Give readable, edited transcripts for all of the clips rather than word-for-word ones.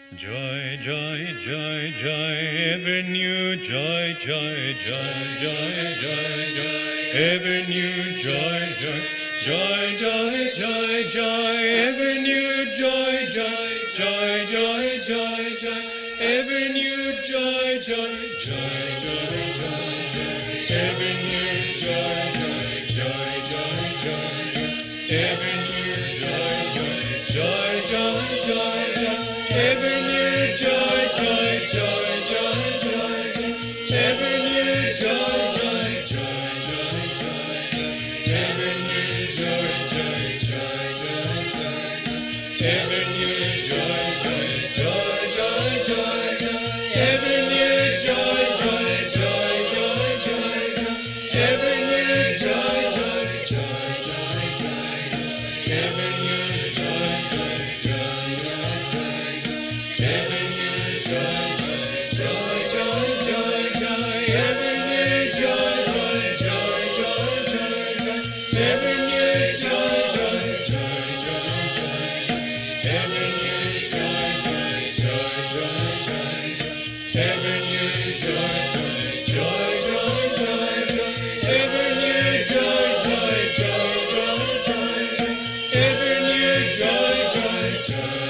Joy, joy, joy, joy, ever new joy, joy, joy, joy, joy, joy, ever new joy, joy, joy, joy, joy, joy, ever new joy, joy, joy, joy, joy, joy, ever new joy, joy, joy, joy, joy, joy, ever new joy, joy, joy, joy, joy, ever new joy, joy, joy, joy, joy, ever new joy, joy, joy, joy, joy, ever new joy, joy, joy, joy, joy, ever new joy, joy, joy, joy, ever new joy, joy, joy, joy, joy, ever new joy, joy, joy, joy, joy, ever new joy, joy, joy, joy, ever new joy, joy, joy, joy, ever new joy, joy, joy, joy, joy, ever new joy, joy, joy, joy, joy, ever new joy, joy, joy, joy, ever new joy, joy, joy, joy, ever new joy, joy, joy, joy, ever new joy, joy, joy, joy, ever new joy, joy, joy,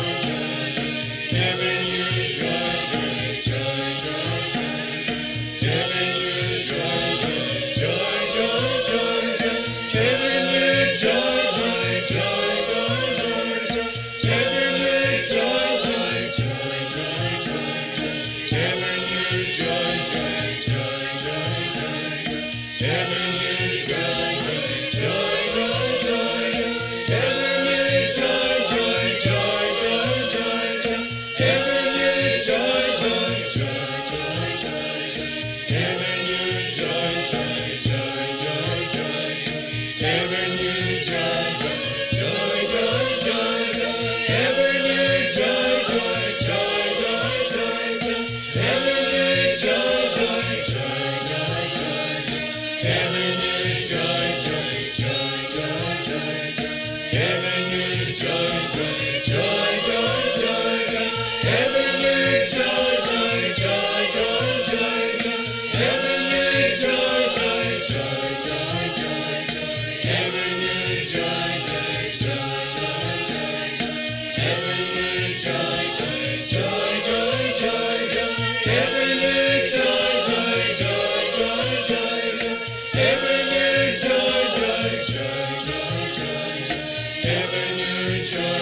ever new joy, joy, joy, ever new joy, joy, joy, ever new joy, joy, joy, ever new joy, joy, ever new joy, joy, ever new joy, joy, ever new joy, joy, ever new joy, joy, ever new joy, joy, ever new joy, joy, ever new joy, joy, ever new joy, joy, ever new joy, joy, ever new joy, joy, ever new joy, joy, ever new joy, joy, ever new joy, ever new joy, ever new joy, ever new joy, ever new joy,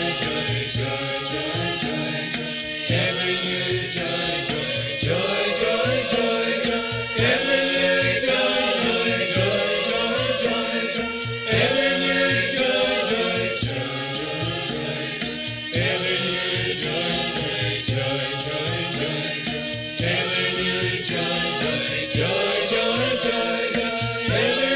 ever new joy, ever new ever new ever new ever new ever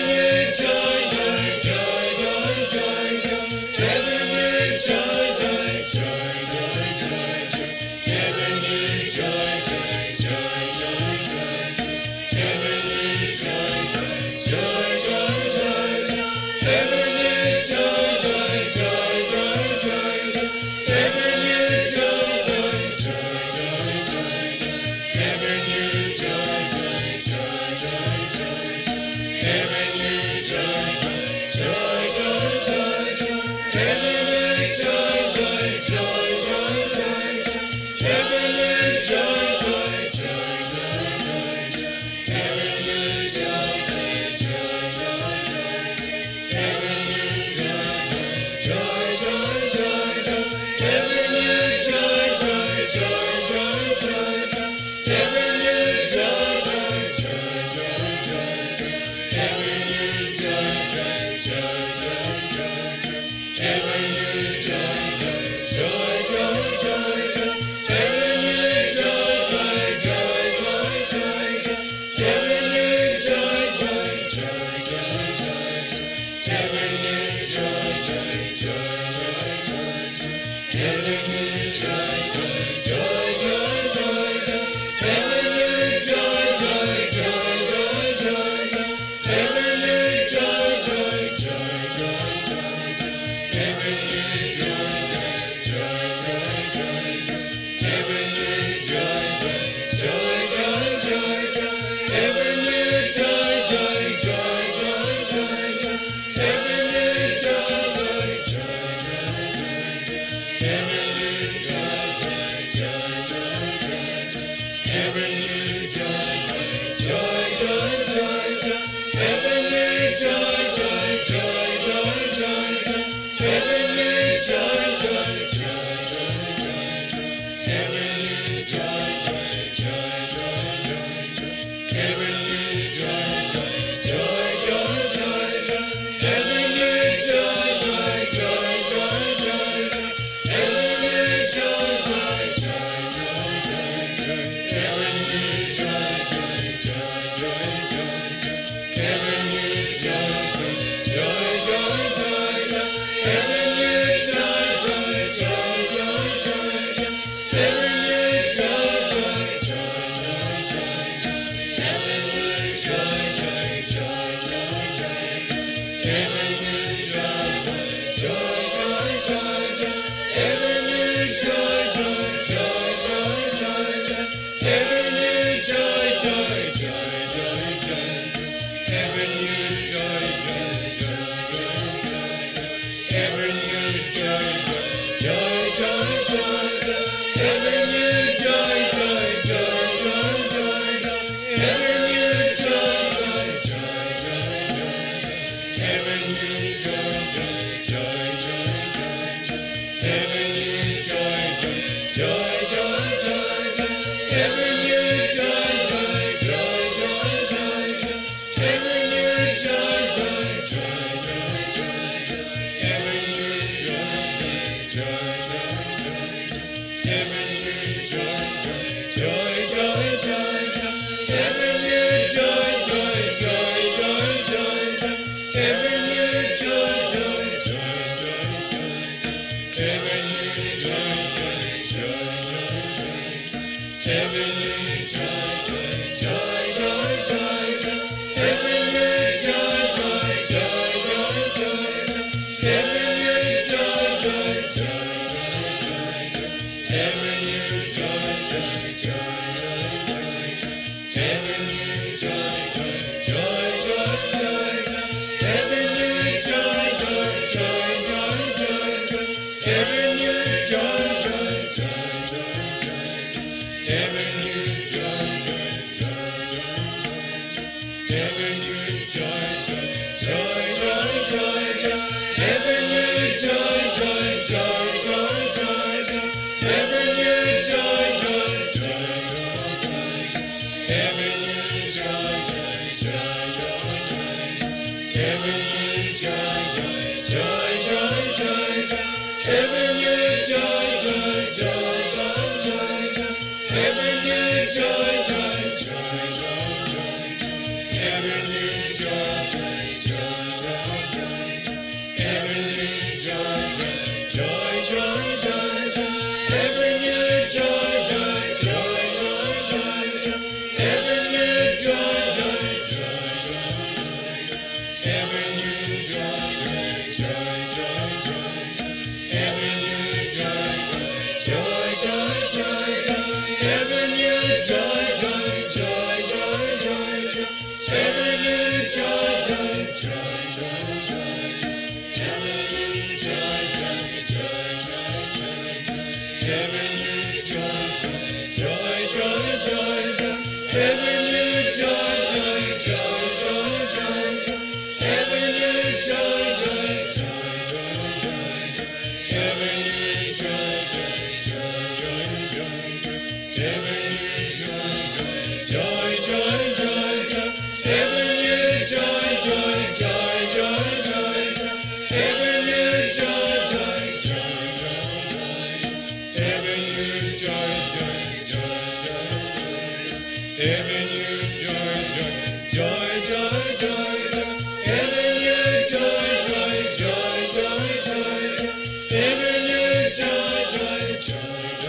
Joy,